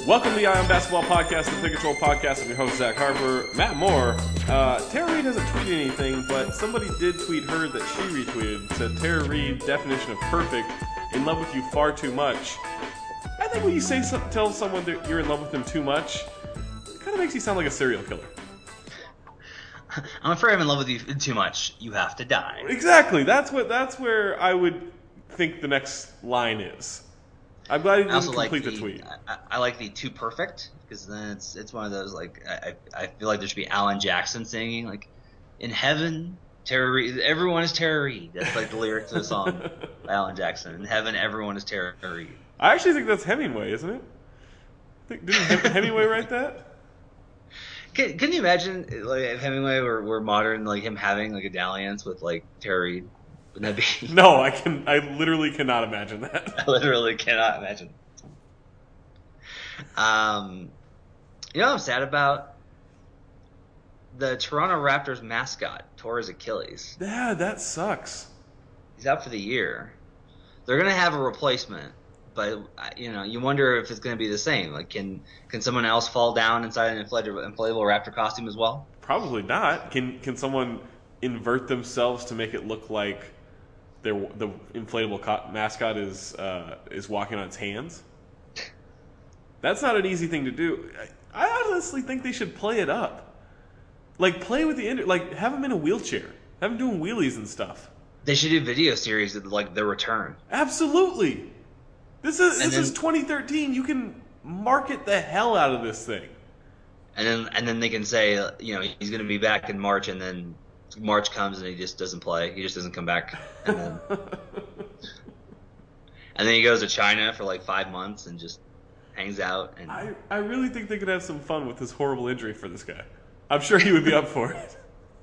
Welcome to the Eye on Basketball Podcast, the Pick and Roll Podcast. I'm your host, Zach Harper. Matt Moore. Tara Reid hasn't tweeted anything, but somebody did tweet her that she retweeted. Said, Tara Reid, definition of perfect, in love with you far too much. I think when you tell someone that you're in love with them too much, it kind of makes you sound like a serial killer. I'm afraid I'm in love with you too much. You have to die. Exactly. That's where I would think the next line is. I'm glad you didn't complete the tweet. I like the too perfect, because then it's one of those, like, I feel like there should be Alan Jackson singing, like, in heaven, Tara Reid, everyone is Tara Reid. That's like the lyrics of the song by Alan Jackson. In heaven, everyone is Tara Reid. I actually think that's Hemingway, isn't it? Didn't Hemingway write that? Can you imagine, like, if Hemingway were modern, like him having like a dalliance with like Tara Reid? Wouldn't that be? No, I literally cannot imagine that. I literally cannot imagine. You know what I'm sad about? The Toronto Raptors mascot tore his Achilles. Yeah, that sucks. He's out for the year. They're gonna have a replacement, but you wonder if it's gonna be the same. Like, can someone else fall down inside an inflatable Raptor costume as well? Probably not. Can someone invert themselves to make it look like the inflatable mascot is walking on its hands? That's not an easy thing to do. I honestly think they should play it up. Like, play with like, have him in a wheelchair. Have him doing wheelies and stuff. They should do video series of, like, their return. Absolutely. This is 2013. You can market the hell out of this thing. And then they can say, he's going to be back in March, and then March comes and he just doesn't play. He just doesn't come back. And then he goes to China for like 5 months and just hangs out. And I really think they could have some fun with this horrible injury for this guy. I'm sure he would be up for it.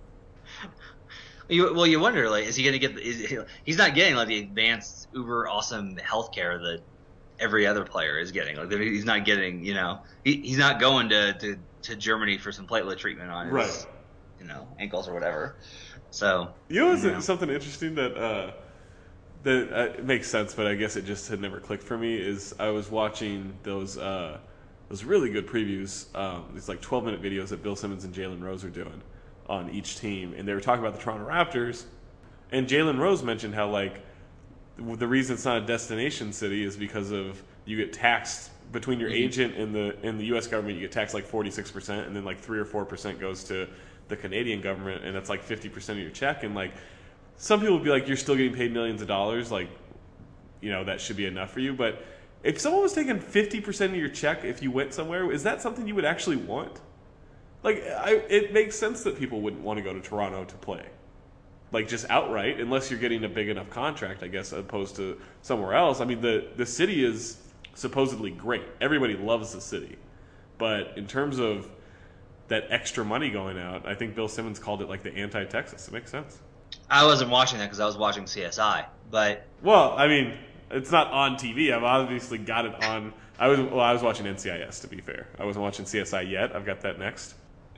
You wonder, like, is he going to get? He's not getting like the advanced, uber awesome healthcare that every other player is getting. Like, he's not getting, he's not going to Germany for some platelet treatment on his, ankles or whatever. So something interesting that it makes sense, but I guess it just had never clicked for me. Is I was watching those really good previews, these like 12-minute videos that Bill Simmons and Jalen Rose are doing on each team, and they were talking about the Toronto Raptors, and Jalen Rose mentioned how, like, the reason it's not a destination city is because of you get taxed between your agent and the U.S. government. You get taxed like 46%, and then like 3 or 4% goes to the Canadian government, and that's like 50% of your check. And like, some people would be like, you're still getting paid millions of dollars, like, that should be enough for you. But if someone was taking 50% of your check if you went somewhere, is that something you would actually want? Like, it makes sense that people wouldn't want to go to Toronto to play. Like, just outright, unless you're getting a big enough contract, I guess, opposed to somewhere else. I mean, the city is supposedly great. Everybody loves the city. But in terms of that extra money going out, I think Bill Simmons called it like the anti-Texas. It makes sense. I wasn't watching that because I was watching CSI. Well, I mean, it's not on TV. I've obviously got it on. I was watching NCIS, to be fair. I wasn't watching CSI yet. I've got that next.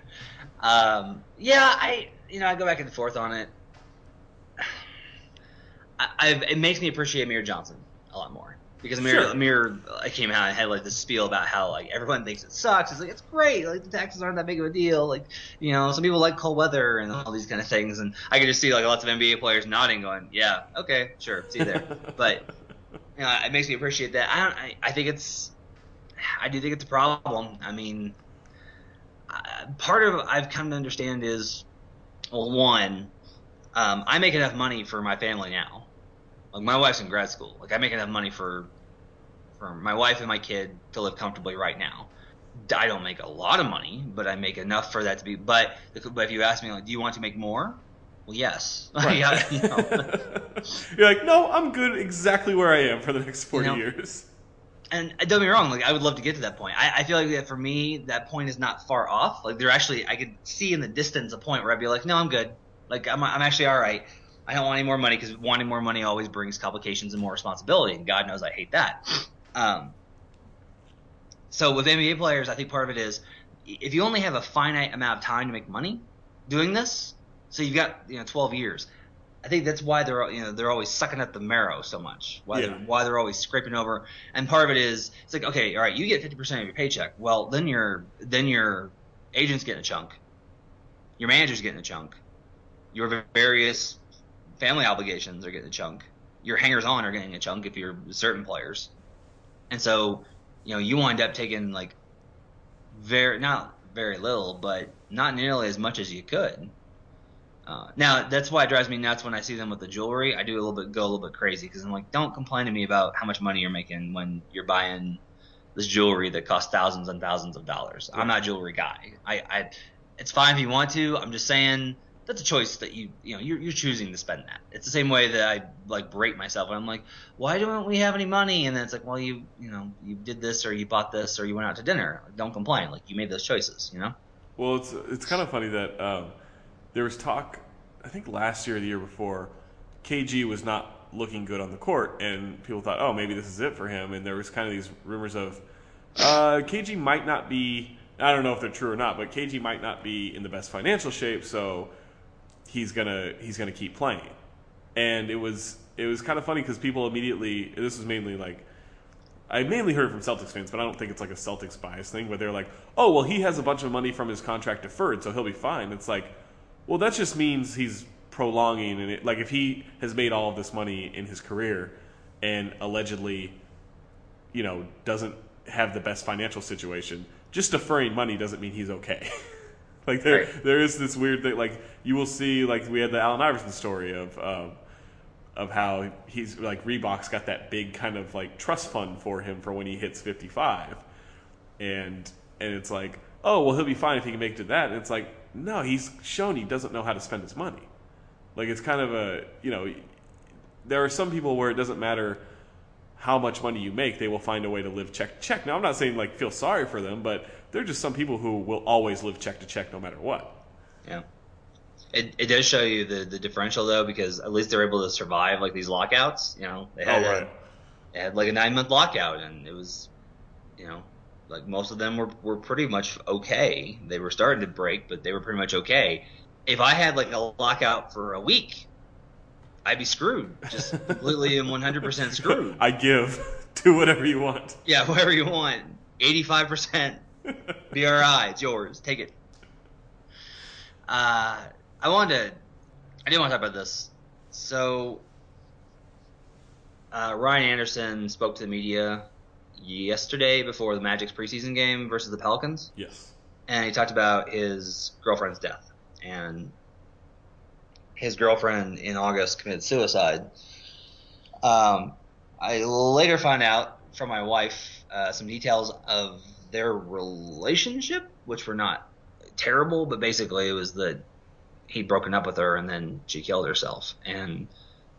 I go back and forth on it. It makes me appreciate Amir Johnson a lot more, because Amir came out and had like this spiel about how, like, everyone thinks it sucks. It's like, it's great. Like, the taxes aren't that big of a deal. Like, some people like cold weather and all these kind of things. And I could just see like lots of NBA players nodding, going, "Yeah, okay, sure, see you there." But it makes me appreciate that. I do think it's a problem. I mean, part of I've come to understand is, well, one, I make enough money for my family now. Like, my wife's in grad school. Like, I make enough money for my wife and my kid to live comfortably right now. I don't make a lot of money, but I make enough for that to be. But if you ask me, like, do you want to make more? Well, yes. Right. You're like, no, I'm good exactly where I am for the next 40 years. And don't get me wrong, like, I would love to get to that point. I feel like that for me, that point is not far off. Like, I could see in the distance a point where I'd be like, no, I'm good. Like, I'm actually all right. I don't want any more money, because wanting more money always brings complications and more responsibility, and God knows I hate that. So with NBA players, I think part of it is, if you only have a finite amount of time to make money doing this, so you've got 12 years, I think that's why they're always sucking at the marrow so much. Why they're always scraping over. And part of it is it's like, okay, all right, you get 50% of your paycheck. Well, then your agent's getting a chunk, your manager's getting a chunk, your various family obligations are getting a chunk, your hangers on are getting a chunk if you're certain players, and so you wind up taking like not very little, but not nearly as much as you could. Now that's why it drives me nuts when I see them with the jewelry. I do go a little bit crazy because I'm like, don't complain to me about how much money you're making when you're buying this jewelry that costs thousands and thousands of dollars. Yeah. I'm not a jewelry guy. It's fine if you want to. I'm just saying that's a choice that you're choosing to spend that. It's the same way that I like berate myself and I'm like, why don't we have any money? And then it's like, well, you did this or you bought this or you went out to dinner. Don't complain. Like you made those choices. Well, it's kind of funny that there was talk, I think last year or the year before, KG was not looking good on the court, and people thought, oh, maybe this is it for him. And there was kind of these rumors of KG might not be, I don't know if they're true or not, but KG might not be in the best financial shape, so he's gonna keep playing. And it was kind of funny because people immediately, this was mainly like, I mainly heard it from Celtics fans, but I don't think it's like a Celtics bias thing, where they're like, oh, well, he has a bunch of money from his contract deferred, so he'll be fine. It's like, well, that just means he's prolonging, and like if he has made all of this money in his career and allegedly, doesn't have the best financial situation, just deferring money doesn't mean he's okay. Like there is this weird thing. Like you will see, like we had the Allen Iverson story of how he's like Reebok's got that big kind of like trust fund for him for when he hits 55, and it's like, oh well, he'll be fine if he can make it to that. And it's like, no, he's shown he doesn't know how to spend his money. Like it's kind of there are some people where it doesn't matter how much money you make, they will find a way to live check to check. Now I'm not saying like feel sorry for them, but there are just some people who will always live check to check no matter what. Yeah. It does show you the differential though, because at least they're able to survive like these lockouts. They had like a 9-month lockout, and it was, like most of them were pretty much okay. They were starting to break, but they were pretty much okay. If I had like a lockout for a week, I'd be screwed, just completely and 100% screwed. I give. Do whatever you want. Yeah, whatever you want. 85% BRI, it's yours. Take it. I did want to talk about this. So, Ryan Anderson spoke to the media yesterday before the Magic's preseason game versus the Pelicans. Yes. And he talked about his girlfriend's death. And his girlfriend in August committed suicide. I later found out from my wife some details of their relationship, which were not terrible, but basically it was that he'd broken up with her and then she killed herself. And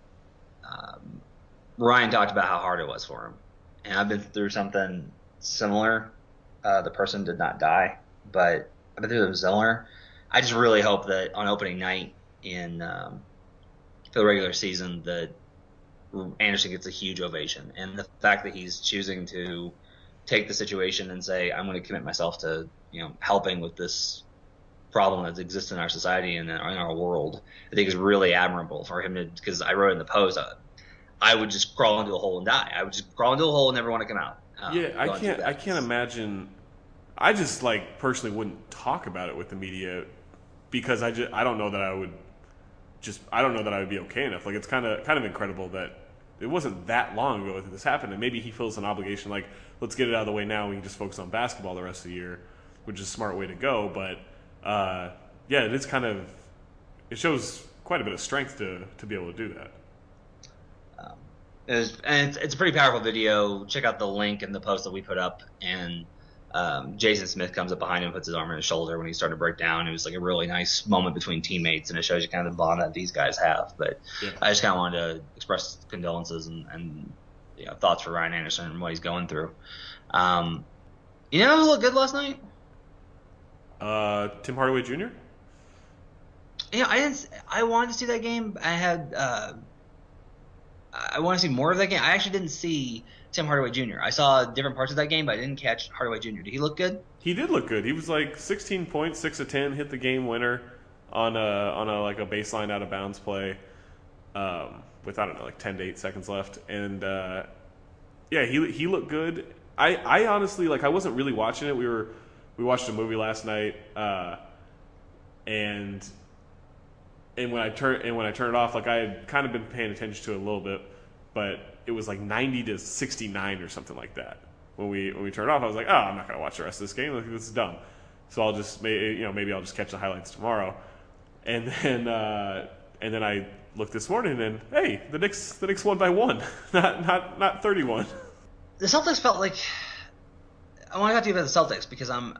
Ryan talked about how hard it was for him. And I've been through something similar. The person did not die, but I've been through something similar. I just really hope that on opening night for the regular season that Anderson gets a huge ovation. And the fact that he's choosing to take the situation and say, I'm going to commit myself to helping with this problem that exists in our society and in our world, I think is really admirable for him to, because I wrote in the post, I would just crawl into a hole and die. I would just crawl into a hole and never want to come out. I can't imagine. I just like personally wouldn't talk about it with the media because I don't know that I would be okay enough. Like it's kind of incredible that it wasn't that long ago that this happened, and maybe he feels an obligation like, let's get it out of the way now. We can just focus on basketball the rest of the year, which is a smart way to go. But it is it shows quite a bit of strength to be able to do that. It's a pretty powerful video. Check out the link in the post that we put up, and Jason Smith comes up behind him, puts his arm on his shoulder when he's starting to break down. It was like a really nice moment between teammates, and it shows you kind of the bond that these guys have. But yeah. I just kind of wanted to express condolences and thoughts for Ryan Anderson and what he's going through. Who looked good last night? Tim Hardaway Jr. Yeah, I wanted to see that game. I want to see more of that game. I actually didn't see Tim Hardaway Jr. I saw different parts of that game, but I didn't catch Hardaway Jr. Did he look good? He did look good. He was like 16 points, 6 of 10, hit the game winner on a baseline out of bounds play. with I don't know, like 10 to 8 seconds left, and yeah, he looked good. I honestly, like, I wasn't really watching it. We watched a movie last night, and when I turned it off, like, I had kind of been paying attention to it a little bit, but it was like 90 to 69 or something like that. When we turned it off, I was like, oh, I'm not gonna watch the rest of this game. Like, this is dumb. So I'll just maybe I'll just catch the highlights tomorrow. And then I looked this morning, and hey, the Knicks won by 1, not 31. The Celtics felt like, I want to talk to you about the Celtics because I'm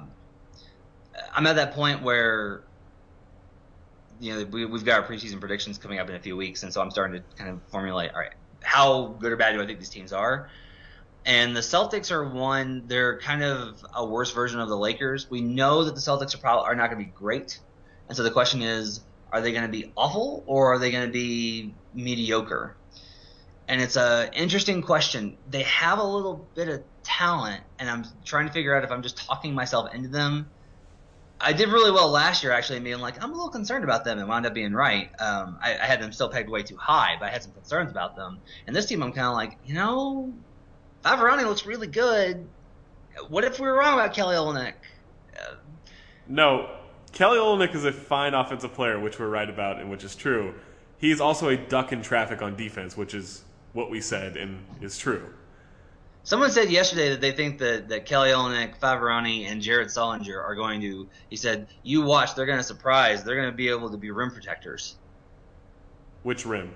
at that point where, you know, we've got our preseason predictions coming up in a few weeks, and so I'm starting to kind of formulate, all right, how good or bad do I think these teams are? And the Celtics are one, they're kind of a worse version of the Lakers. We know that the Celtics are not going to be great, and so the question is, are they going to be awful or are they going to be mediocre? And it's an interesting question. They have a little bit of talent, and I'm trying to figure out if I'm just talking myself into them. I did really well last year, actually, being like, I'm a little concerned about them, and wound up being right. I had them still pegged way too high, but I had some concerns about them. And this team, I'm kind of like, you know, Favarani looks really good. What if we were wrong about Kelly Olynyk? No, Kelly Olynyk is a fine offensive player, which we're right about and which is true. He's also a duck in traffic on defense, which is what we said and is true. Someone said yesterday that they think that Kelly Olynyk, Favarani, and Jared Sullinger are going to, he said, you watch, they're going to surprise. They're going to be able to be rim protectors. Which rim?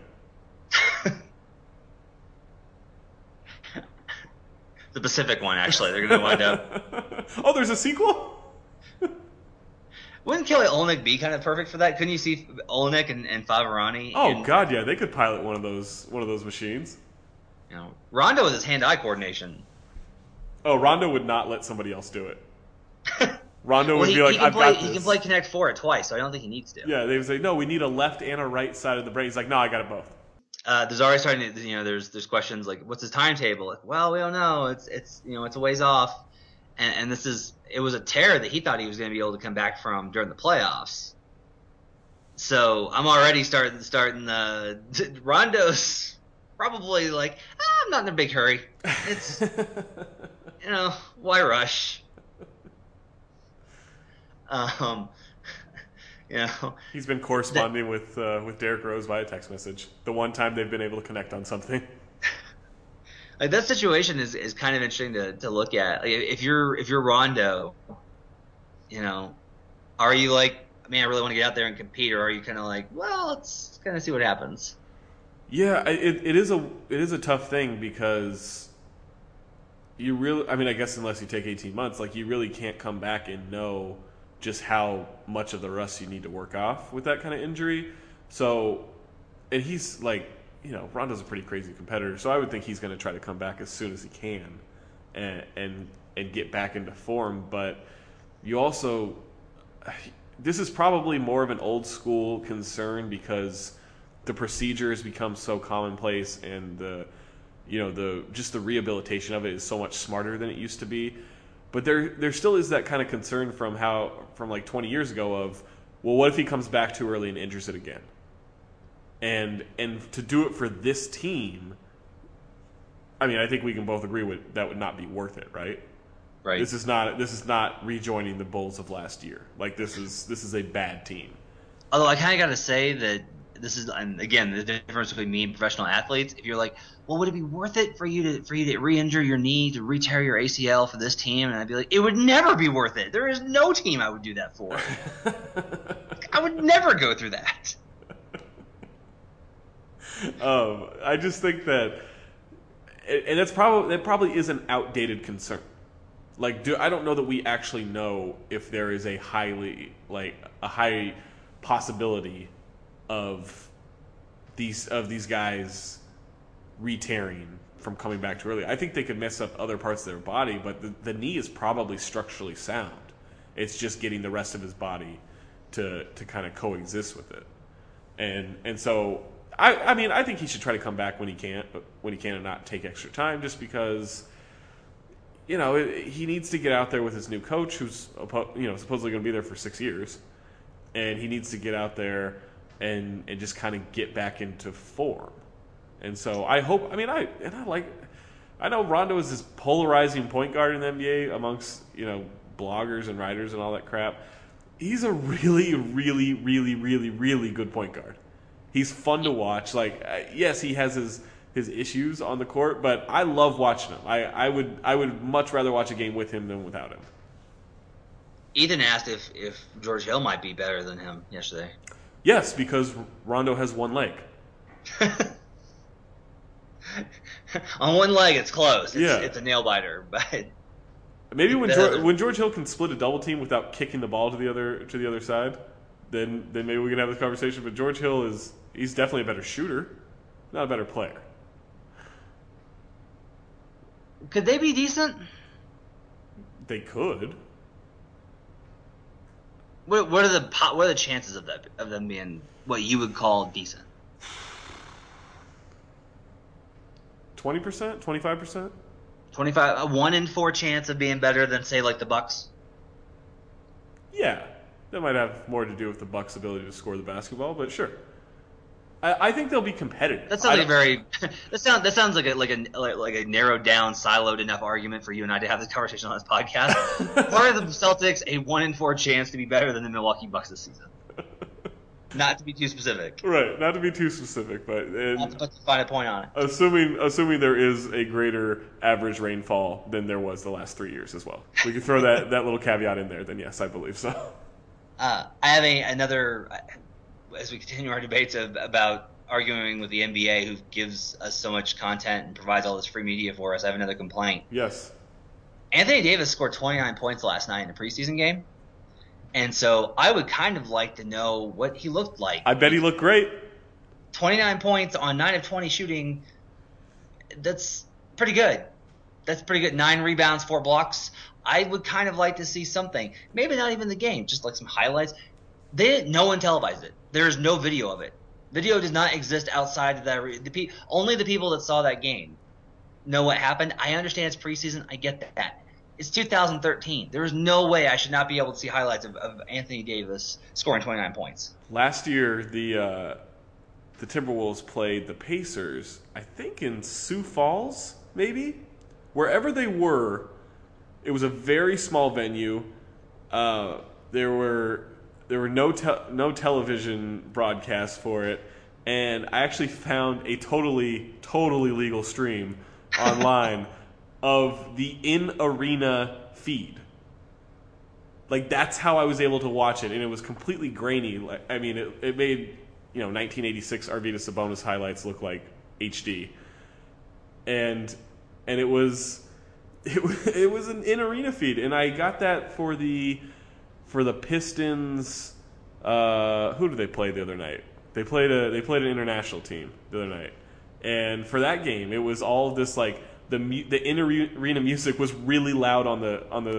The Pacific one, actually. They're going to wind up. Oh, there's a sequel? Wouldn't Kelly Olynyk be kind of perfect for that? Couldn't you see Olynyk and Favarani? Oh, God, yeah. They could pilot one of those machines. You know, Rondo with his hand-eye coordination. Oh, Rondo would not let somebody else do it. Rondo would be like, I've got this. He can play Connect Four twice, so I don't think he needs to. Yeah, they would say, no, we need a left and a right side of the brain. He's like, no, I got it both. There's already starting to, you know, there's questions like, what's his timetable? Like, well, we don't know. It's you know, it's a ways off. And it was a tear that he thought he was going to be able to come back from during the playoffs. So I'm already starting the Rondo's probably like, I'm not in a big hurry. It's, you know, why rush? You know, he's been corresponding with Derrick Rose via text message. The one time they've been able to connect on something. Like, that situation is kind of interesting to look at. Like, if you're Rondo, you know, are you like, man, I really want to get out there and compete, or are you kind of like, well, let's kind of see what happens? Yeah, it is a tough thing because you really, I mean, I guess unless you take 18 months, like, you really can't come back and know just how much of the rust you need to work off with that kind of injury. So, and he's like, you know, Rondo's a pretty crazy competitor, so I would think he's going to try to come back as soon as he can and get back into form. But you also, this is probably more of an old school concern because the procedure has become so commonplace, and the rehabilitation of it is so much smarter than it used to be. But there still is that kind of concern from like 20 years ago of, well, what if he comes back too early and injures it again? And to do it for this team, I mean, I think we can both agree that would not be worth it, right? Right. This is not rejoining the Bulls of last year. Like, this is a bad team. Although I kind of got to say that this is, and again, the difference between me and professional athletes. If you're like, well, would it be worth it for you to re-injure your knee, to re-tear your ACL for this team? And I'd be like, it would never be worth it. There is no team I would do that for. I would never go through that. I just think that, and that probably is an outdated concern. Like, I don't know that we actually know if there is a high possibility of these guys re-tearing from coming back too early. I think they could mess up other parts of their body, but the knee is probably structurally sound. It's just getting the rest of his body to kind of coexist with it, and so. I mean, I think he should try to come back when he can, and not take extra time, just because, you know, he needs to get out there with his new coach, who's, you know, supposedly going to be there for 6 years, and he needs to get out there and just kind of get back into form. And so I hope. I know Rondo is this polarizing point guard in the NBA amongst bloggers and writers and all that crap. He's a really, really, really, really, really good point guard. He's fun to watch. Yes, he has his issues on the court, but I love watching him. I would much rather watch a game with him than without him. Ethan asked if George Hill might be better than him yesterday. Yes, because Rondo has one leg. On one leg, it's close. It's a nail biter, but maybe when George Hill can split a double team without kicking the ball to the other side, then maybe we can have this conversation. But George Hill he's definitely a better shooter, not a better player. Could they be decent? They could. What are the chances of them being what you would call decent? 20%, 25%. 25, a 1 in 4 chance of being better than say like the Bucks. Yeah, that might have more to do with the Bucks' ability to score the basketball, but sure. I think they'll be competitive. That sounds that sounds like a narrowed down, siloed enough argument for you and I to have this conversation on this podcast. Are the Celtics a 1 in 4 chance to be better than the Milwaukee Bucks this season? Not to be too specific. Right, not to be too specific, but not to put the fine point on it. Assuming there is a greater average rainfall than there was the last 3 years as well. We can throw that little caveat in there. Then yes, I believe so. I have another. As we continue our debates about arguing with the NBA, who gives us so much content and provides all this free media for us, I have another complaint. Yes. Anthony Davis scored 29 points last night in a preseason game. And so I would kind of like to know what he looked like. I bet he looked great. 29 points on 9 of 20 shooting. That's pretty good. 9 rebounds, 4 blocks. I would kind of like to see something. Maybe not even the game, just like some highlights. No one televised it. There's no video of it. Video does not exist outside of that. Only the people that saw that game know what happened. I understand it's preseason. I get that. It's 2013. There is no way I should not be able to see highlights of Anthony Davis scoring 29 points. Last year, the Timberwolves played the Pacers, I think in Sioux Falls, maybe? Wherever they were, it was a very small venue. There were no television broadcasts for it, and I actually found a totally legal stream online of the in-arena feed. That's how I was able to watch it, and it was completely grainy. It made 1986 Arvydas Sabonis highlights look like HD, and it was an in-arena feed, and I got that for the Pistons. Who did they play the other night? They played an international team the other night, and for that game, it was all of this the in-arena music was really loud on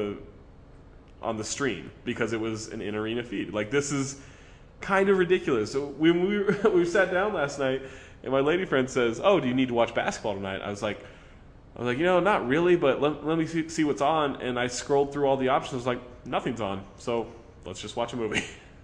the stream because it was an in-arena feed. This is kind of ridiculous. So when we sat down last night, and my lady friend says, "Oh, do you need to watch basketball tonight?" I was like, not really, but let me see what's on. And I scrolled through all the options. I was like, nothing's on, so let's just watch a movie.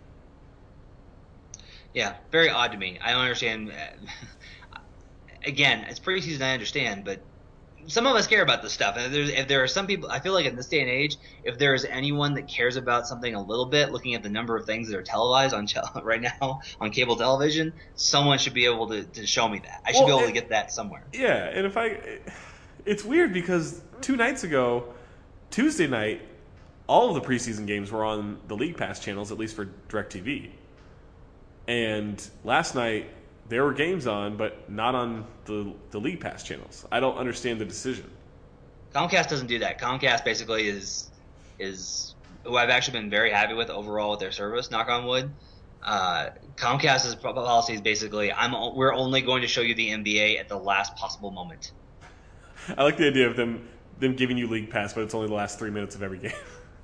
Yeah, very odd to me. I don't understand. Again, it's preseason, I understand, but some of us care about this stuff. And if there are some people, I feel like in this day and age, if there is anyone that cares about something a little bit, looking at the number of things that are televised right now on cable television, someone should be able to show me that. I should be able to get that somewhere. Yeah, and it's weird because 2 nights ago, Tuesday night, all of the preseason games were on the League Pass channels, at least for DirecTV. And last night, there were games on, but not on the League Pass channels. I don't understand the decision. Comcast doesn't do that. Comcast basically is who I've actually been very happy with overall with their service, knock on wood. Comcast's policy is basically, we're only going to show you the NBA at the last possible moment. I like the idea of them giving you League Pass, but it's only the last 3 minutes of every game.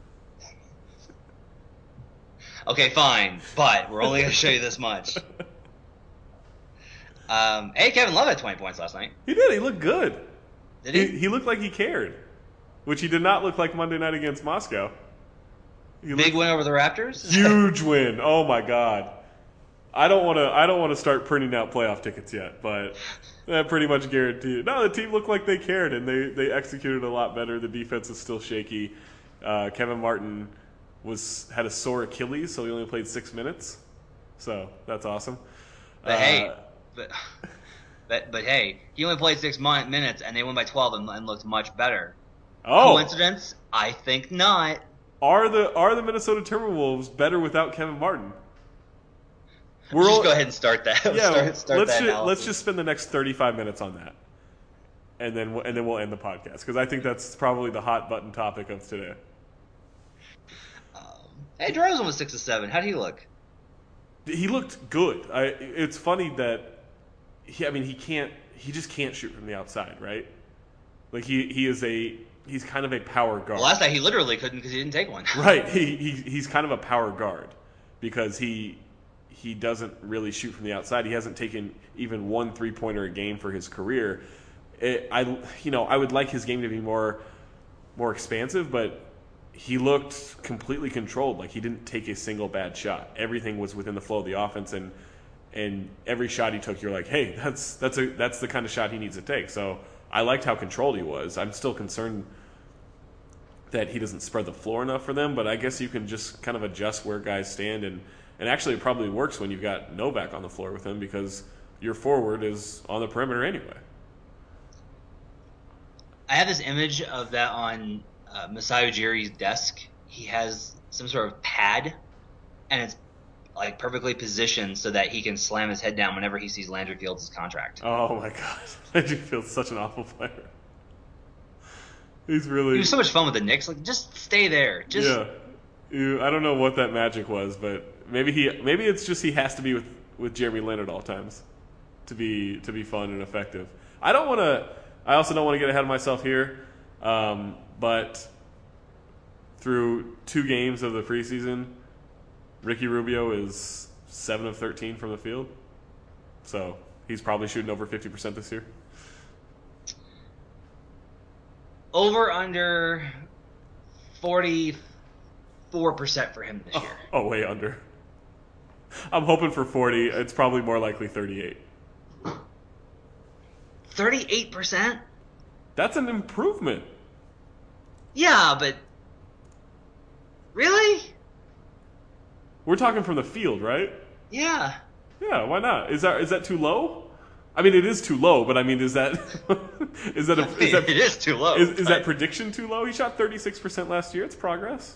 Okay, fine, but we're only going to show you this much. Kevin Love had 20 points last night. He did. He looked good. Did he? He looked like he cared, which he did not look like Monday night against Moscow. Big win over the Raptors? Huge win. Oh, my God. I don't want to start printing out playoff tickets yet, but that pretty much guaranteed. No, the team looked like they cared and they executed a lot better. The defense is still shaky. Kevin Martin had a sore Achilles, so he only played 6 minutes. So that's awesome. But hey, he only played 6 minutes and they won by 12 and looked much better. Oh, coincidence? I think not. Are the Minnesota Timberwolves better without Kevin Martin? Just go ahead and start that. Yeah, start let's just spend the next 35 minutes on that, and then we'll end the podcast because I think that's probably the hot button topic of today. Hey, DeRozan was 6 of 7. How did he look? He looked good. It's funny that he just can't shoot from the outside, right? Like he's kind of a power guard. Well, last night he literally couldn't because he didn't take one. Right. He's kind of a power guard because he doesn't really shoot from the outside. He hasn't taken even 1 3-pointer a game for his career. I would like his game to be more expansive, but he looked completely controlled. Like he didn't take a single bad shot. Everything was within the flow of the offense, and every shot he took, you're like, hey, that's the kind of shot he needs to take. So I liked how controlled he was. I'm still concerned that he doesn't spread the floor enough for them, but I guess you can just kind of adjust where guys stand, and actually it probably works when you've got Novak on the floor with him because your forward is on the perimeter anyway. I have this image of that on Masai Ujiri's desk. He has some sort of pad, and it's like perfectly positioned so that he can slam his head down whenever he sees Landry Fields' contract. Oh my God, Landry Fields is such an awful player. He was so much fun with the Knicks. Like, just stay there. I don't know what that magic was, but maybe it's just he has to be with Jeremy Lin at all times to be fun and effective. I also don't want to get ahead of myself here, but through 2 games of the preseason, Ricky Rubio is 7 of 13 from the field, so he's probably shooting over 50% this year. Over under 44% for him this year. Oh, way under. I'm hoping for 40. It's probably more likely 38. 38%? That's an improvement. Yeah, but really? We're talking from the field, right? Yeah. Yeah, why not? Is that too low? I mean, it is too low, but I mean, is that it is too low? Is that prediction too low? He shot 36% last year. It's progress.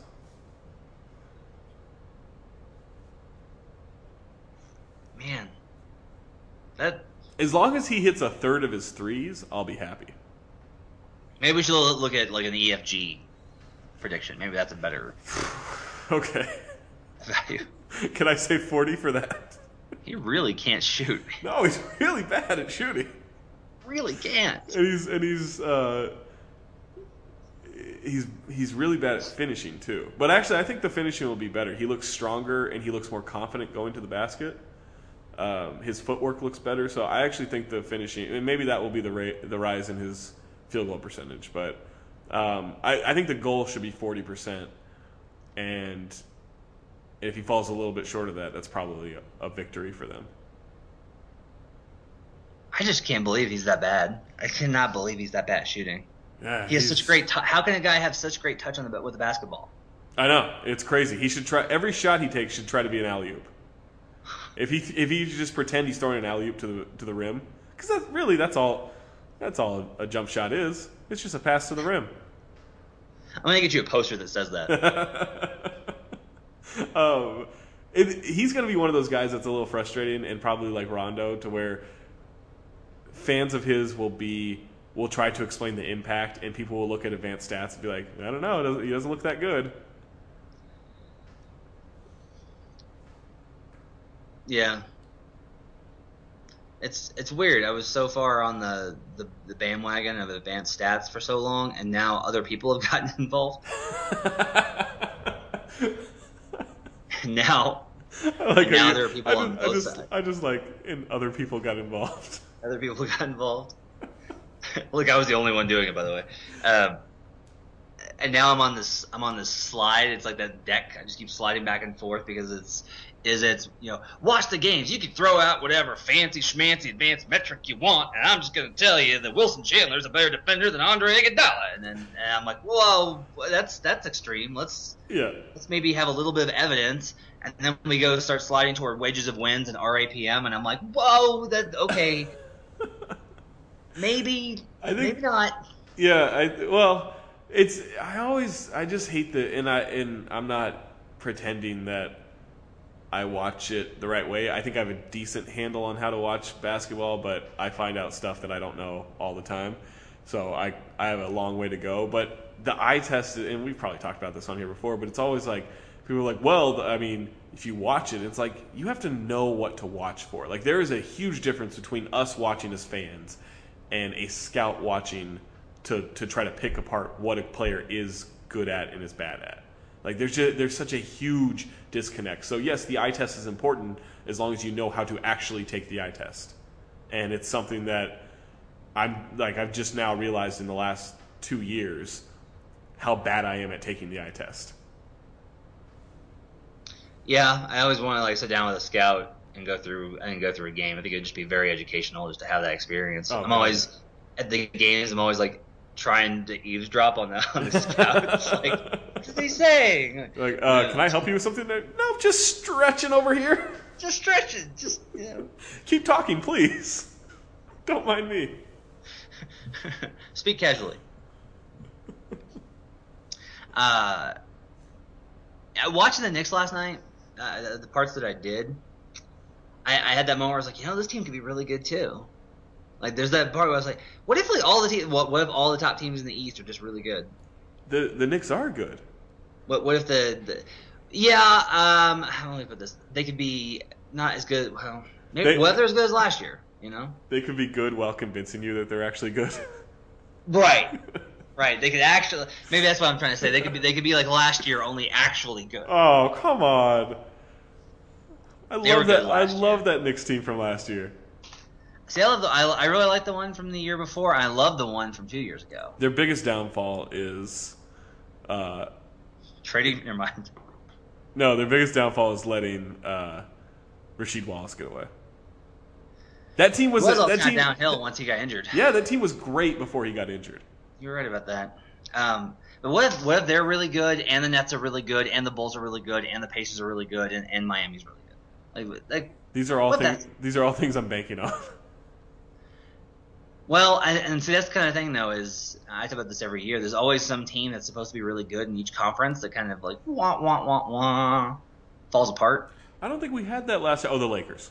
Man, that. As long as he hits a third of his threes, I'll be happy. Maybe we should look at like an EFG prediction. Maybe that's a better. Okay. Value. Can I say 40 for that? He really can't shoot. No, he's really bad at shooting. Really can't. And he's really bad at finishing too. But actually, I think the finishing will be better. He looks stronger and he looks more confident going to the basket. His footwork looks better, so I actually think the finishing, and maybe that will be the rise in his field goal percentage. But I think the goal should be 40%, and if he falls a little bit short of that, that's probably a victory for them. I just can't believe he's that bad. I cannot believe he's that bad at shooting. Yeah, he has such great. How can a guy have such great touch with the basketball? I know, it's crazy. He should try. Every shot he takes should try to be an alley oop. If he just pretend he's throwing an alley oop to the rim, because that's all a jump shot is. It's just a pass to the rim. I'm gonna get you a poster that says that. He's going to be one of those guys that's a little frustrating and probably like Rondo, to where fans of his will try to explain the impact, and people will look at advanced stats and be like, I don't know, he doesn't look that good. Yeah. It's weird. I was so far on the bandwagon of advanced stats for so long, and now other people have gotten involved. Now there are people on both sides. I just like, and other people got involved. Other people got involved. Look, I was the only one doing it, by the way. And now I'm on this slide. It's like that deck. I just keep sliding back and forth because is it's, watch the games. You can throw out whatever fancy schmancy advanced metric you want, and I'm just going to tell you that Wilson Chandler's a better defender than Andre Iguodala. And I'm like, whoa, that's extreme. Let's maybe have a little bit of evidence. And then we go start sliding toward wages of wins and RAPM, and I'm like, whoa, okay. maybe not. Yeah, I just hate and I'm not pretending that I watch it the right way. I think I have a decent handle on how to watch basketball, but I find out stuff that I don't know all the time. So I have a long way to go. But the eye test, and we've probably talked about this on here before, but it's always like, people are like, well, I mean, if you watch it, it's like you have to know what to watch for. Like, there is a huge difference between us watching as fans and a scout watching to try to pick apart what a player is good at and is bad at. Like, there's such a huge disconnect. So yes, the eye test is important as long as you know how to actually take the eye test. And it's something that I've just now realized in the last 2 years how bad I am at taking the eye test. Yeah, I always want to sit down with a scout and go through a game. I think it'd just be very educational just to have that experience. Oh, I'm always at the games. I'm always trying to eavesdrop on the scout. It's like, what's he saying? Can I help you with something? No, just stretching over here. Just stretching. Just keep talking, please. Don't mind me. Speak casually. Watching the Knicks last night, the parts that I did, I had that moment where I was like, this team could be really good too. Like, there's that part where I was like, what if all the top teams in the East are just really good? The Knicks are good. What if how do I put this? They could be not as good. Well, maybe they're as good as last year. They could be good while convincing you that they're actually good. Right. Right, they could actually. Maybe that's what I'm trying to say. They could be like last year, only actually good. Oh, come on! I love that Knicks team from last year. See, I really like the one from the year before. I love the one from 2 years ago. Their biggest downfall is trading. Never mind. No, their biggest downfall is letting Rasheed Wallace get away. That team was downhill once he got injured. Yeah, that team was great before he got injured. You're right about that. But what if they're really good, and the Nets are really good, and the Bulls are really good, and the Pacers are really good, and Miami's really good? These are all things. These are all things I'm banking on. Well, and see, that's the kind of thing though. Is I talk about this every year. There's always some team that's supposed to be really good in each conference that kind of falls apart. I don't think we had that last year. Oh, the Lakers.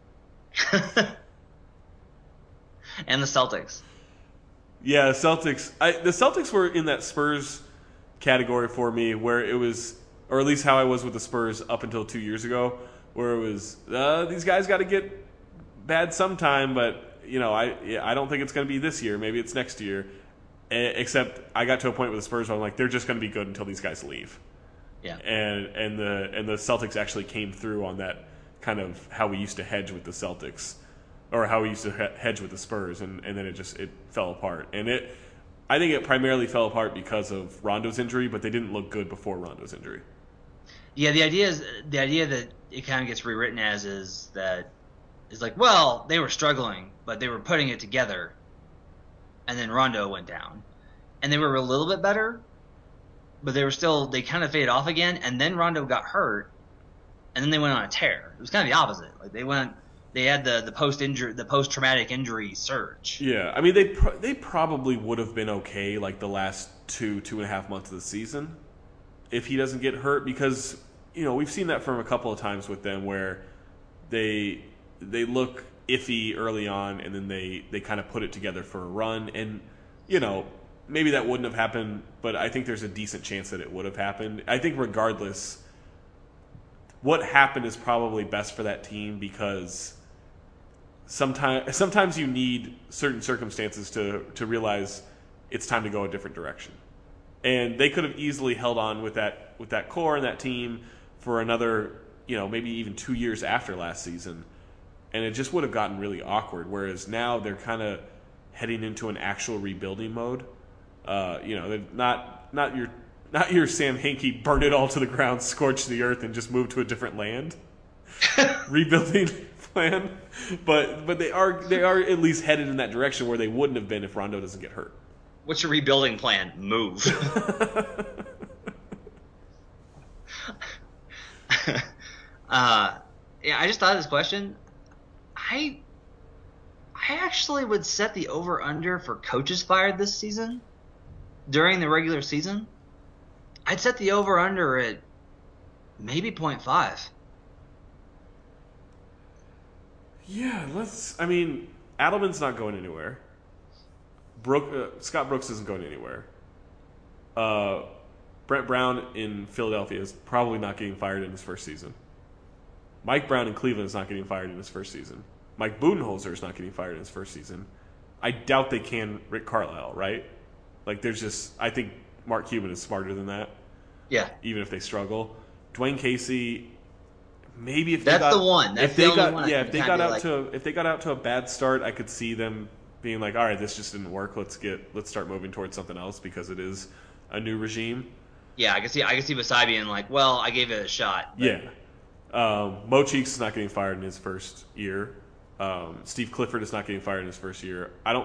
And the Celtics. Yeah, Celtics. The Celtics were in that Spurs category for me, where it was, or at least how I was with the Spurs up until 2 years ago, where it was these guys got to get bad sometime, but I don't think it's going to be this year. Maybe it's next year. Except I got to a point with the Spurs where I'm like, they're just going to be good until these guys leave. Yeah. And the Celtics actually came through on that kind of how we used to hedge with the Celtics. Or how we used to hedge with the Spurs, and then it fell apart. And I think it primarily fell apart because of Rondo's injury, but they didn't look good before Rondo's injury. Yeah, the idea that it kind of gets rewritten is like, well, they were struggling, but they were putting it together, and then Rondo went down, and they were a little bit better, but they kind of faded off again, and then Rondo got hurt, and then they went on a tear. It was kind of the opposite. Like they had the post-traumatic injury surge. Yeah, I mean they probably would have been okay like the last 2.5 months of the season if he doesn't get hurt, because we've seen that from a couple of times with them where they look iffy early on and then they kind of put it together for a run, and maybe that wouldn't have happened, but I think there's a decent chance that it would have happened. I think regardless, what happened is probably best for that team, because sometimes you need certain circumstances to realize it's time to go a different direction. And they could have easily held on with that core and that team for another, maybe even 2 years after last season, and it just would have gotten really awkward. Whereas now they're kind of heading into an actual rebuilding mode. They're not your Sam Hinkie burn it all to the ground, scorch the earth, and just move to a different land. rebuilding plan, but they are at least headed in that direction where they wouldn't have been if Rondo doesn't get hurt. What's your rebuilding plan? Move. Yeah, I just thought of this question. I actually would set the over-under for coaches fired this season during the regular season. I'd set the over-under at maybe 0.5. Yeah, I mean, Adelman's not going anywhere. Scott Brooks isn't going anywhere. Brett Brown in Philadelphia is probably not getting fired in his first season. Mike Brown in Cleveland is not getting fired in his first season. Mike Budenholzer is not getting fired in his first season. I doubt they can Rick Carlisle, right? Like, I think Mark Cuban is smarter than that. Yeah. Even if they struggle. Dwayne Casey, maybe if that's the one. That's the only one. Yeah, if they got out to a bad start, I could see them being like, all right, this just didn't work. Let's start moving towards something else because it is a new regime. Yeah, I can see Masai being like, well, I gave it a shot. But. Yeah. Mo Cheeks is not getting fired in his first year. Steve Clifford is not getting fired in his first year. I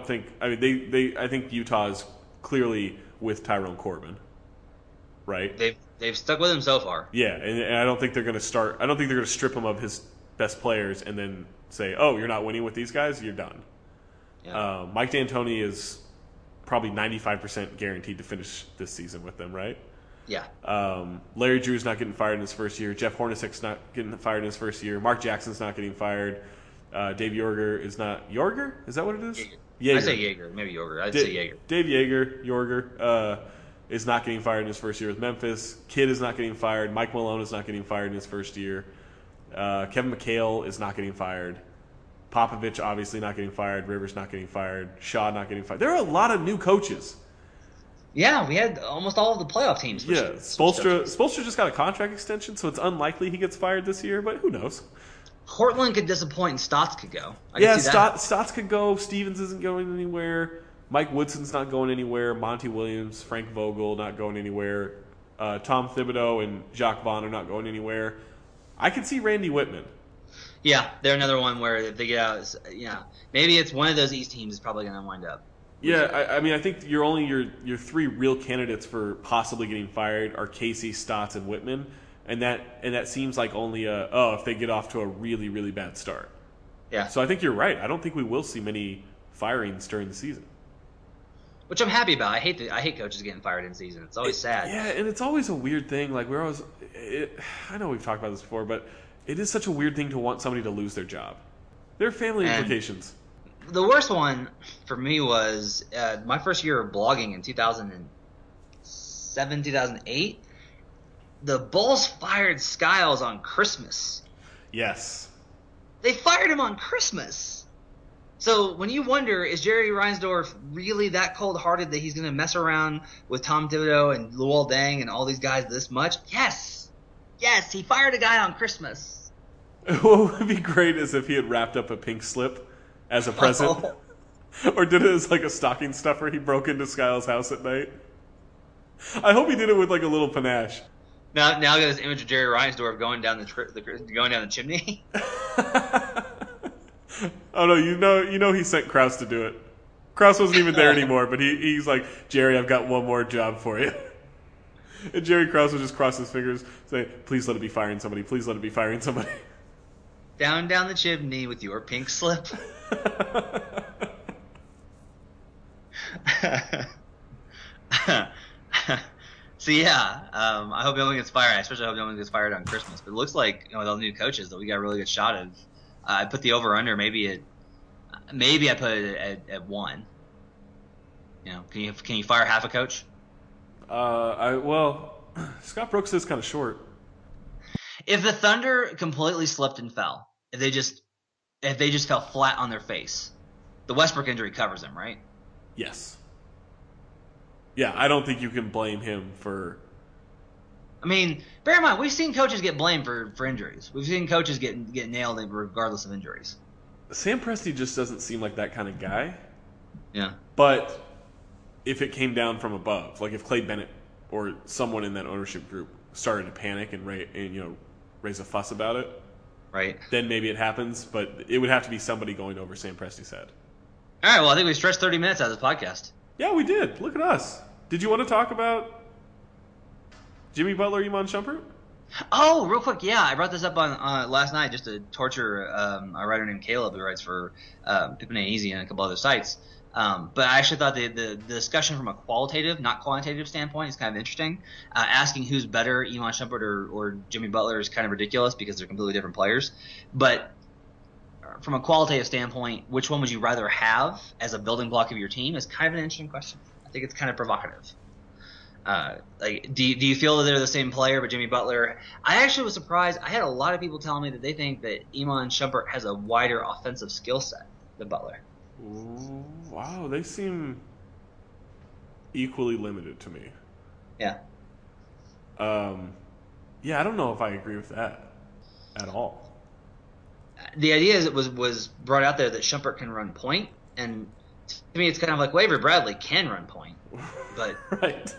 think Utah is clearly with Tyrone Corbin, right? They've stuck with him so far. Yeah, and I don't think they're going to start. I don't think they're going to strip him of his best players and then say, "Oh, you're not winning with these guys. You're done." Yeah. Mike D'Antoni is probably 95% guaranteed to finish this season with them, right? Yeah. Larry Drew's not getting fired in his first year. Jeff Hornacek's not getting fired in his first year. Mark Jackson's not getting fired. Dave Joerger is not. Joerger? Is that what it is? Jaeger. I say Joerger. Maybe Joerger. I'd say Joerger. Dave Joerger is not getting fired in his first year with Memphis. Kidd is not getting fired. Mike Malone is not getting fired in his first year. Kevin McHale is not getting fired. Popovich obviously not getting fired. Rivers not getting fired. Shaw not getting fired. There are a lot of new coaches. Yeah, we had almost all of the playoff teams. Yeah, Spoelstra just got a contract extension, so it's unlikely he gets fired this year, but who knows? Portland could disappoint and Stotts could go. Stotts could go. Stevens isn't going anywhere. Mike Woodson's not going anywhere. Monty Williams, Frank Vogel not going anywhere. Tom Thibodeau and Jacques Vaughn are not going anywhere. I could see Randy Whitman. Yeah, they're another one where if they get out, maybe it's one of those East teams is probably going to wind up. Yeah, I mean, I think your three real candidates for possibly getting fired are Casey, Stotts, and Whitman, and that seems like only if they get off to a really, really bad start. Yeah. So I think you're right. I don't think we will see many firings during the season. Which I'm happy about. I hate coaches getting fired in season. It's always sad. Yeah, and it's always a weird thing. Like I know we've talked about this before, but it is such a weird thing to want somebody to lose their job. There are family implications. The worst one for me was my first year of blogging in 2007, 2008. The Bulls fired Skiles on Christmas. Yes. They fired him on Christmas. So when you wonder, is Jerry Reinsdorf really that cold-hearted that he's going to mess around with Tom Thibodeau and Luol Deng and all these guys this much? Yes. Yes, he fired a guy on Christmas. What would be great is if he had wrapped up a pink slip as a present. Oh. Or did it as like a stocking stuffer. He broke into Skiles' house at night. I hope he did it with like a little panache. Now I got this image of Jerry Reinsdorf going down the chimney. Oh no, you know he sent Krause to do it. Krause wasn't even there anymore, but he's like, Jerry, I've got one more job for you. And Jerry Krause would just cross his fingers, say, please let it be firing somebody. Please let it be firing somebody. Down the chimney with your pink slip. So yeah, I hope no one gets fired. I especially hope no one gets fired on Christmas. But it looks like with all the new coaches that we got a really good shot of. I put the over under maybe I put it at 1. Can you fire half a coach? Scott Brooks is kind of short. If the Thunder completely slipped and fell, if they just fell flat on their face, the Westbrook injury covers them, right? Yes. Yeah, I don't think you can blame him for. I mean, bear in mind, we've seen coaches get blamed for injuries. We've seen coaches get nailed regardless of injuries. Sam Presti just doesn't seem like that kind of guy. Yeah. But if it came down from above, like if Clay Bennett or someone in that ownership group started to panic and raise a fuss about it, Right. then maybe it happens. But it would have to be somebody going over Sam Presti's head. All right. Well, I think we stretched 30 minutes out of this podcast. Yeah, we did. Look at us. Did you want to talk about Jimmy Butler, Iman Shumpert? Oh, real quick, yeah, I brought this up on last night just to torture a writer named Caleb who writes for Pippen Ain't Easy and a couple other sites. But I actually thought the discussion from a qualitative, not quantitative standpoint is kind of interesting. Asking who's better, Iman Shumpert or Jimmy Butler, is kind of ridiculous because they're completely different players. But from a qualitative standpoint, which one would you rather have as a building block of your team is kind of an interesting question. I think it's kind of provocative. Do you feel that they're the same player, but Jimmy Butler? I actually was surprised. I had a lot of people telling me that they think that Iman Shumpert has a wider offensive skill set than Butler. Ooh, wow, they seem equally limited to me. Yeah. Yeah, I don't know if I agree with that at all. The idea is it was brought out there that Shumpert can run point, and to me it's kind of like Avery Bradley can run point, but right.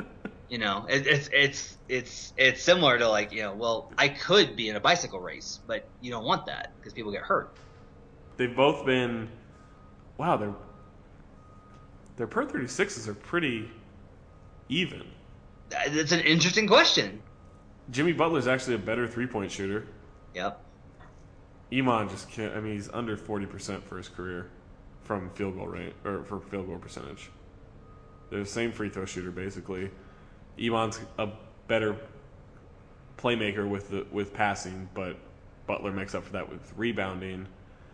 It's similar to like, well, I could be in a bicycle race, but you don't want that because people get hurt. They've both been, wow, their per 36s are pretty even. That's an interesting question. Jimmy Butler's actually a better 3-point shooter. Yep. Iman just can't. I mean, he's under 40% for his career from field goal range or for field goal percentage. They're the same free throw shooter basically. Iman's a better playmaker with passing, but Butler makes up for that with rebounding.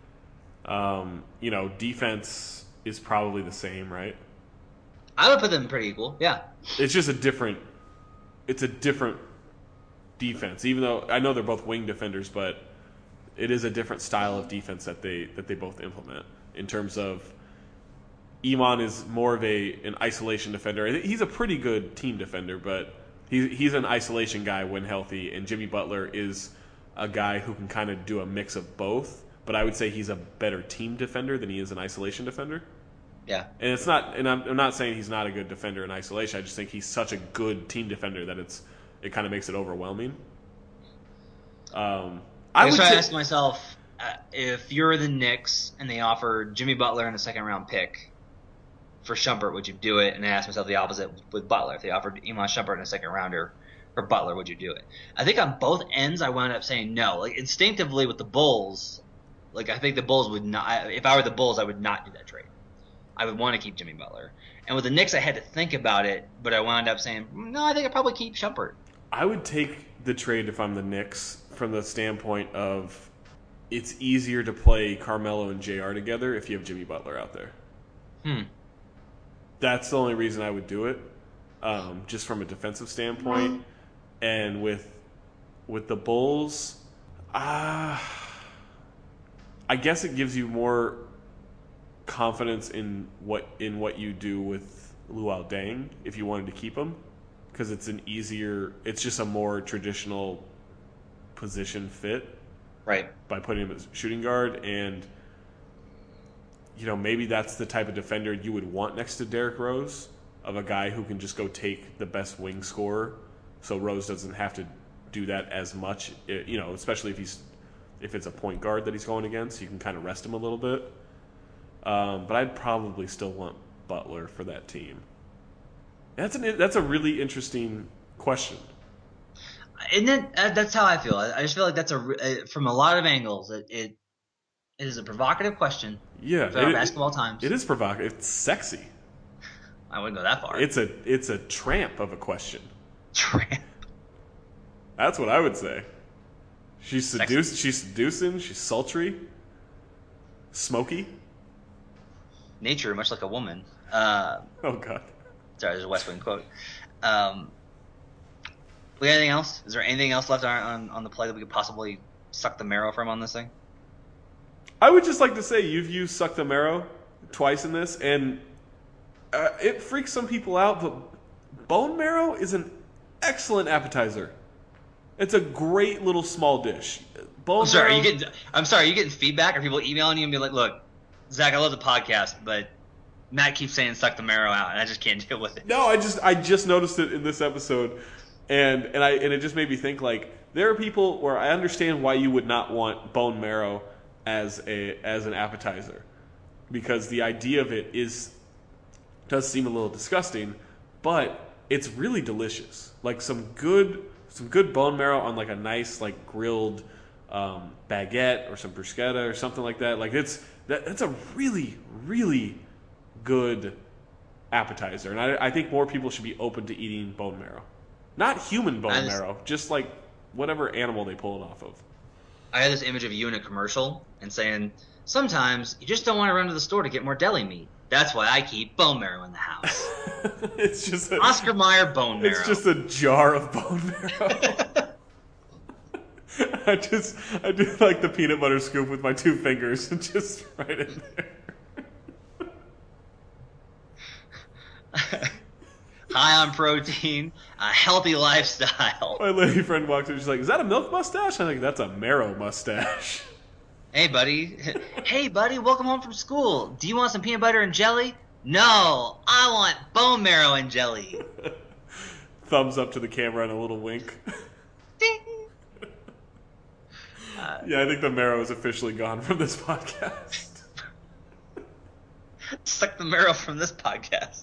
Defense is probably the same, right? I would put them pretty equal. Yeah. It's just a different defense. Even though I know they're both wing defenders, but it is a different style of defense that they both implement in terms of Iman is more of an isolation defender. He's a pretty good team defender, but he's an isolation guy when healthy, and Jimmy Butler is a guy who can kind of do a mix of both, but I would say he's a better team defender than he is an isolation defender. Yeah. And it's not, and I'm not saying he's not a good defender in isolation. I just think he's such a good team defender that it kind of makes it overwhelming. I was trying to ask myself, if you're the Knicks and they offer Jimmy Butler in the second round pick for Shumpert, would you do it? And I asked myself the opposite with Butler. If they offered Iman Shumpert in a second rounder for Butler, would you do it? I think on both ends I wound up saying no. Like instinctively with the Bulls, like I think the Bulls would not. If I were the Bulls, I would not do that trade. I would want to keep Jimmy Butler. And with the Knicks, I had to think about it, but I wound up saying no. I think I'd probably keep Shumpert. I would take the trade if I'm the Knicks from the standpoint of it's easier to play Carmelo and JR together if you have Jimmy Butler out there. That's the only reason I would do it, just from a defensive standpoint. And with the Bulls, I guess it gives you more confidence in what you do with Luol Deng if you wanted to keep him, because it's just a more traditional position fit, right? By putting him as shooting guard, and maybe that's the type of defender you would want next to Derrick Rose, of a guy who can just go take the best wing scorer, so Rose doesn't have to do that as much. Especially if it's a point guard that he's going against, you can kind of rest him a little bit. But I'd probably still want Butler for that team. That's a really interesting question. And then that's how I feel. I just feel like that's from a lot of angles. It is a provocative question. Yeah, for our basketball times. It is provocative. It's sexy. I wouldn't go that far. It's a tramp of a question. Tramp. That's what I would say. She's seducing. She's sultry. Smoky. Nature, much like a woman. Oh God. Sorry, there's a West Wing quote. We got anything else? Is there anything else left on the play that we could possibly suck the marrow from on this thing? I would just like to say you've used suck the marrow twice in this, and it freaks some people out, but bone marrow is an excellent appetizer. It's a great little small dish. I'm sorry, are you getting feedback? Are people emailing you and be like, look, Zach, I love the podcast, but Matt keeps saying suck the marrow out, and I just can't deal with it. No, I just noticed it in this episode, and it just made me think, like, there are people where I understand why you would not want bone marrow as an appetizer, because the idea of it does seem a little disgusting, but it's really delicious. Like some good bone marrow on like a nice like grilled baguette or some bruschetta or something like that. Like that's a really, really good appetizer, and I think more people should be open to eating bone marrow. Not human bone marrow, just like whatever animal they pull it off of. I had this image of you in a commercial and saying, sometimes you just don't want to run to the store to get more deli meat. That's why I keep bone marrow in the house. It's just Oscar Mayer bone marrow. It's just a jar of bone marrow. I do like the peanut butter scoop with my 2 fingers and just right in there. High on protein, a healthy lifestyle. My lady friend walked in, she's like, "Is that a milk mustache?" I'm like, "That's a marrow mustache." Hey, buddy. Hey, buddy, welcome home from school. Do you want some peanut butter and jelly? No, I want bone marrow and jelly. Thumbs up to the camera and a little wink. Ding. Yeah, I think the marrow is officially gone from this podcast. Suck the marrow from this podcast.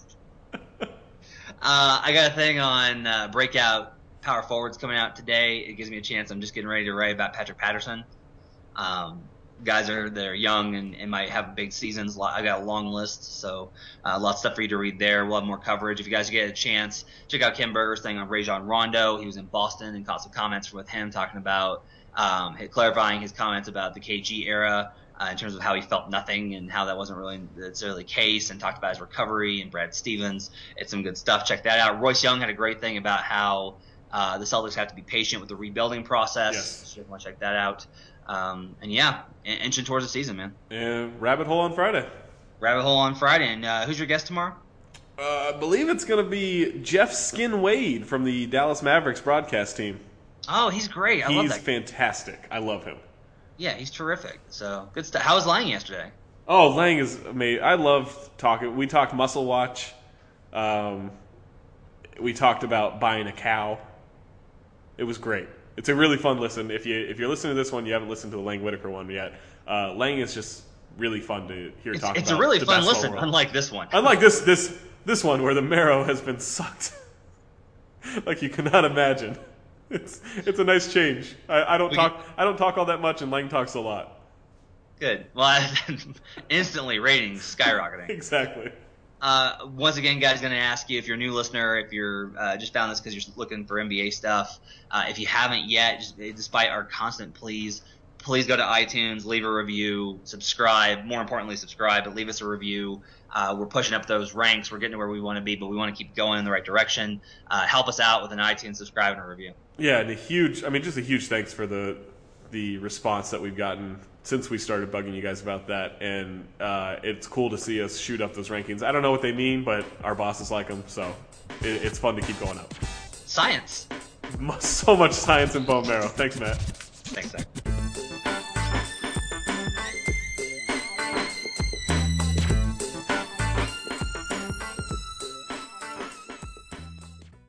I got a thing on breakout power forwards coming out today. It gives me a chance. I'm just getting ready to write about Patrick Patterson. Guys they're young and might have big seasons. I got a long list, so lots of stuff for you to read there. We'll have more coverage. If you guys get a chance, check out Ken Berger's thing on Rajon Rondo. He was in Boston and caught some comments with him talking about clarifying his comments about the KG era in terms of how he felt nothing and how that wasn't really necessarily the case, and talked about his recovery and Brad Stevens. It's some good stuff. Check that out. Royce Young had a great thing about how the Celtics have to be patient with the rebuilding process. Yes. So you want to check that out. And yeah, inching towards the season, man. And Rabbit Hole on Friday. Rabbit Hole on Friday. And who's your guest tomorrow? I believe it's going to be Jeff Skin Wade from the Dallas Mavericks broadcast team. Oh, he's great. I love that. He's fantastic. I love him. Yeah, he's terrific. So good stuff. How was Lang yesterday? Oh, Lang is amazing. I love talking. We talked Muscle Watch. We talked about buying a cow. It was great. It's a really fun listen. If you're listening to this one, you haven't listened to the Lang Whitaker one yet. Lang is just really fun to hear talk about. It's a really fun listen, world. unlike this one. Unlike this one where the marrow has been sucked like you cannot imagine. It's a nice change. I don't talk all that much, and Lang talks a lot. Good. Well, instantly ratings skyrocketing. Exactly. Once again, guys, going to ask you, if you're a new listener, if you're just found this because you're looking for NBA stuff, if you haven't yet, despite our constant please go to iTunes, leave a review, subscribe. More importantly, subscribe, but leave us a review. We're pushing up those ranks. We're getting to where we want to be, but we want to keep going in the right direction. Help us out with an iTunes subscribe and a review. Yeah, and just a huge thanks for the response that we've gotten since we started bugging you guys about that, and it's cool to see us shoot up those rankings. I don't know what they mean, but our bosses like them, so it's fun to keep going up. Science. So much science in bone marrow. Thanks, Matt. Thanks, Zach.